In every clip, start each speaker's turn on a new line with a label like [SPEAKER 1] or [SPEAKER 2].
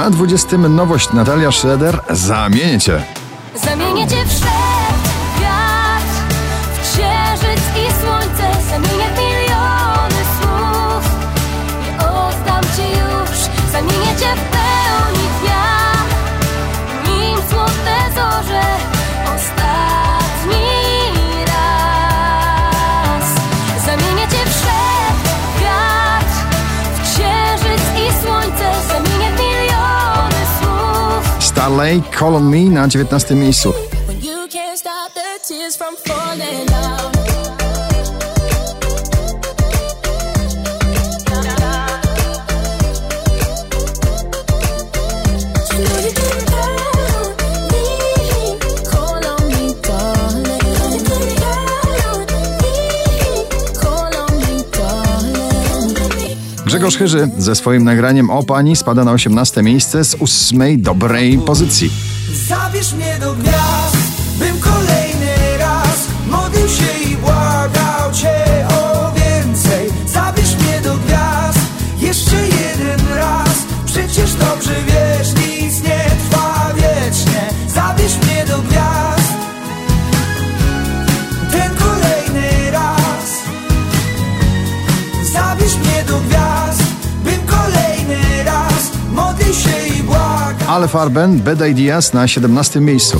[SPEAKER 1] Na 20. nowość Natalia Schroeder, Zamienię cię.
[SPEAKER 2] Zamienię cię w szep, wiatr, w księżyc i słońce. Zamienię w miliony słów. Nie oddam cię już. Zamienię cię w pełni dnia, nim złote zorze. Ostatni raz. Zamienię cię w szep, wiatr, w księżyc i słońce. Zamienię w miliony słów.
[SPEAKER 1] Starley, Call on Me na 19. miejscu. Grzegorz Chyży ze swoim nagraniem O Pani spada na 18. miejsce z 8. dobrej pozycji.
[SPEAKER 3] Zabierz mnie do gwiazd, bym kolejny raz modlił się i błagał Cię o więcej. Zabierz mnie do gwiazd, jeszcze jeden raz. Przecież dobrze wiesz, nic nie trwa wiecznie. Zabierz mnie do gwiazd, ten kolejny raz. Zabierz mnie do gwiazd, bym kolejny raz modlił się i błagał.
[SPEAKER 1] Ale Farben, Bad Ideas na 17. miejscu.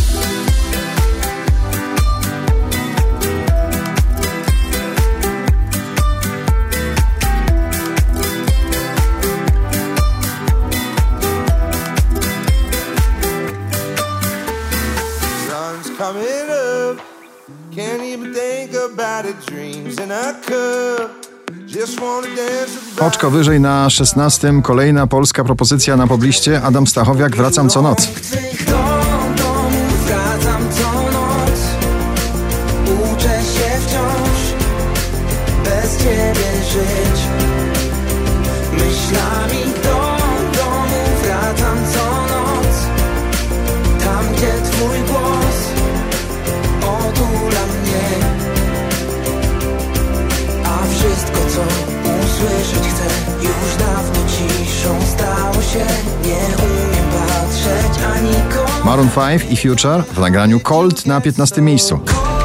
[SPEAKER 3] Coming up, can't even think about it, dreams in a cup, just wanna dance.
[SPEAKER 1] Oczko wyżej na 16. Kolejna polska propozycja na pobliście. Adam Stachowiak, Wracam co noc.
[SPEAKER 3] Wracam co noc, uczę się wciąż, bez Ciebie żyć. Myślami do domu wracam co noc, tam gdzie Twój głos otula mnie, a wszystko co usłyszeć chcę już dawno ciszą stało się. Nie umiem patrzeć ani kochać.
[SPEAKER 1] Maroon 5 i Future w nagraniu Cold na 15. miejscu.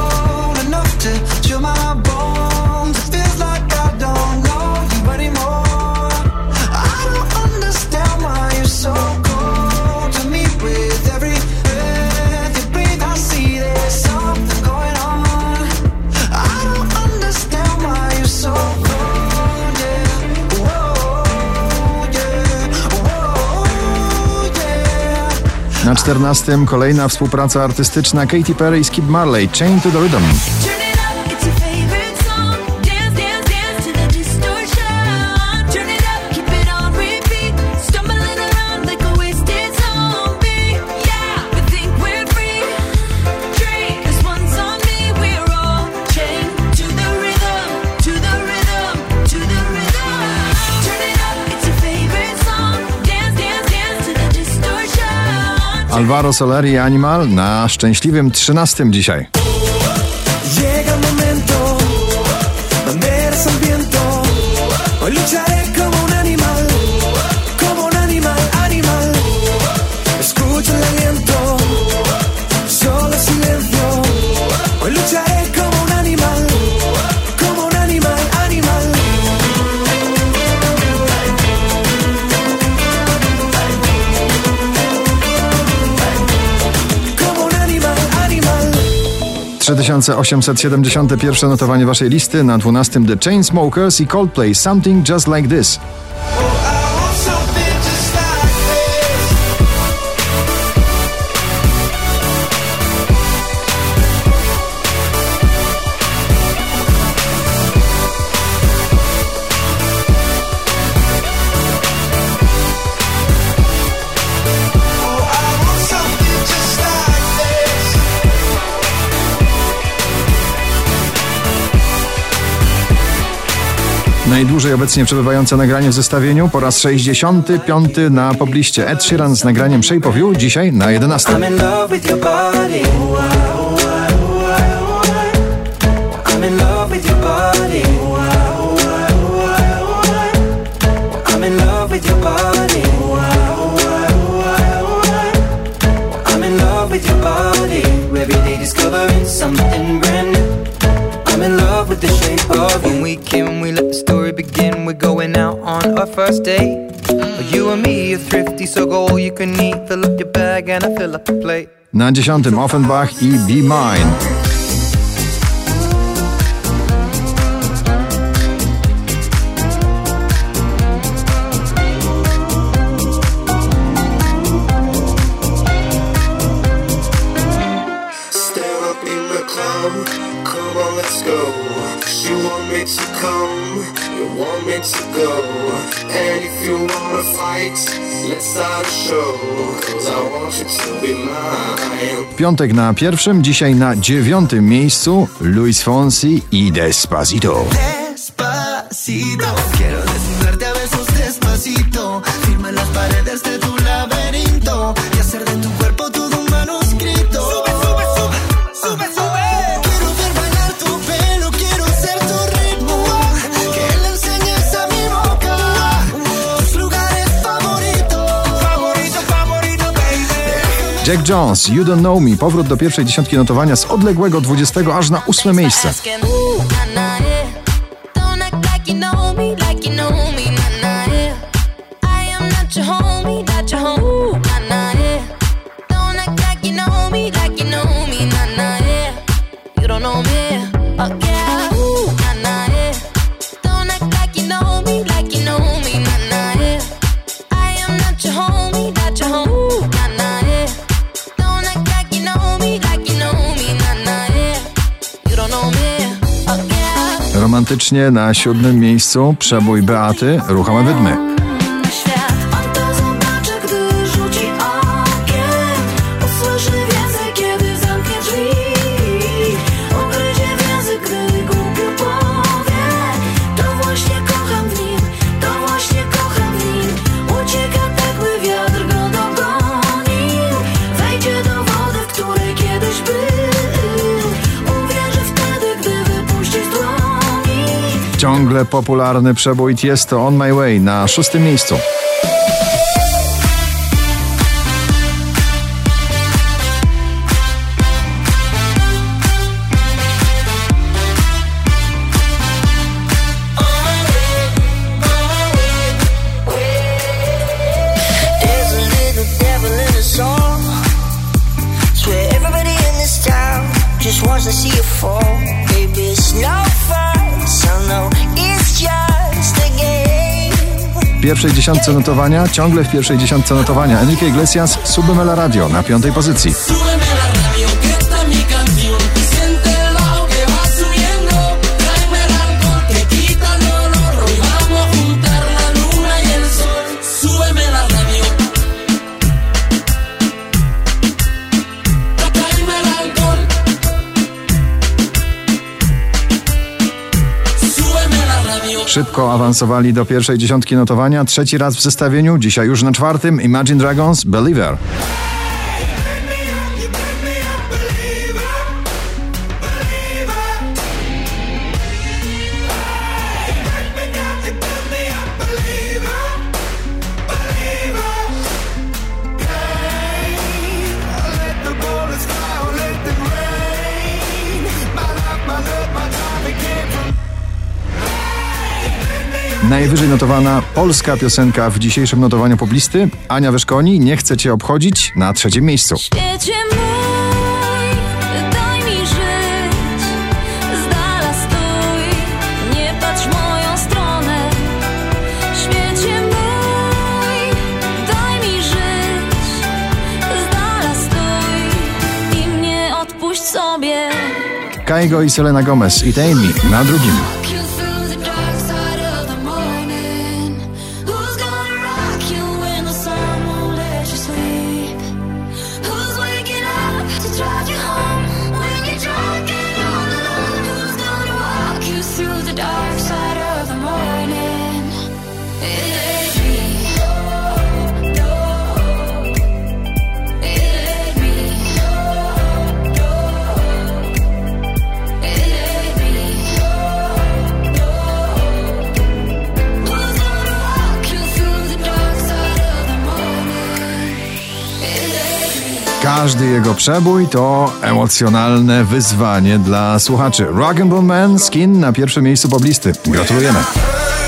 [SPEAKER 1] Na 14. kolejna współpraca artystyczna Katy Perry i Skip Marley, Chained to the Rhythm. Alvaro Soler i Animal na szczęśliwym 13. dzisiaj.
[SPEAKER 3] Llega el momento donde eres el viento. Hoy lucharé como un animal, animal. Escucha el aliento, solo silencio. Hoy lucharé como un animal, animal. Como un animal.
[SPEAKER 1] 3871 notowanie waszej listy. Na 12. The Chainsmokers i Coldplay, Something Just Like This. Najdłużej obecnie przebywające nagranie w zestawieniu, po raz 65. na pobliście. Ed Sheeran z nagraniem Shape of You, dzisiaj na 11.
[SPEAKER 3] I'm in love with your body. love with the shape of you.
[SPEAKER 4] When we can, we let the story begin. We're going out on our first date. You and me are thrifty, so go all you can eat. Fill up your bag and I fill up the plate.
[SPEAKER 1] Na 10. Offenbach i Be Mine.
[SPEAKER 5] Come on, let's go. You want me to come, you want me to go. And if you wanna fight, let's start a show. 'Cause I want you to be mine.
[SPEAKER 1] W piątek na 1, dzisiaj na 9. miejscu Luis Fonsi i Despacito.
[SPEAKER 3] Despacito, quiero desnudarte a besos despacito. Firma las paredes de tu laberinto y hacer de tu cuerpo todo un manuscrito. Sube, sube, sube, sube, sube. Quiero ver bailar tu pelo, quiero ser tu ritmo. Que le enseñes a mi boca tus lugares favoritos. Favorito, favorito, baby.
[SPEAKER 1] Jack Jones, You Don't Know Me. Powrót do pierwszej dziesiątki notowania z odległego 20. aż na 8. miejsce. Romantycznie na 7. miejscu przebój Beaty, Ruchome wydmy.
[SPEAKER 2] On to zobaczy, gdy rzuci okiem. Usłyszy więcej, kiedy zamknie drzwi. Ugryzie w język, gdy głupio powie. To właśnie kocham w nim, to właśnie kocham w nim. Ucieka tak, by wiatr go dogonił. Wejdzie do wody, w której kiedyś był. Uwierzy wtedy, gdy wypuści z dłoni.
[SPEAKER 1] Ciągle popularny przebój Tiesto, On My Way na 6. miejscu. W pierwszej dziesiątce notowania, ciągle w pierwszej dziesiątce notowania Enrique Iglesias, Súbeme la Radio na 5. pozycji. Szybko awansowali do pierwszej dziesiątki notowania, 3. raz w zestawieniu, dzisiaj już na 4. Imagine Dragons, Believer. Najwyżej notowana polska piosenka w dzisiejszym notowaniu poblisty, Ania Weszkoni, Nie chcę cię obchodzić, na 3. miejscu.
[SPEAKER 2] Świecie mój, daj mi żyć, z dala stój, nie patrz w moją stronę. Świecie mój, daj mi żyć, z dala stój i mnie odpuść sobie.
[SPEAKER 1] Kaigo i Selena Gomez, It Ain't Me na 2. Każdy jego przebój to emocjonalne wyzwanie dla słuchaczy. Rock'n'Roll Man, Skin na pierwszym miejscu poblisty. Gratulujemy.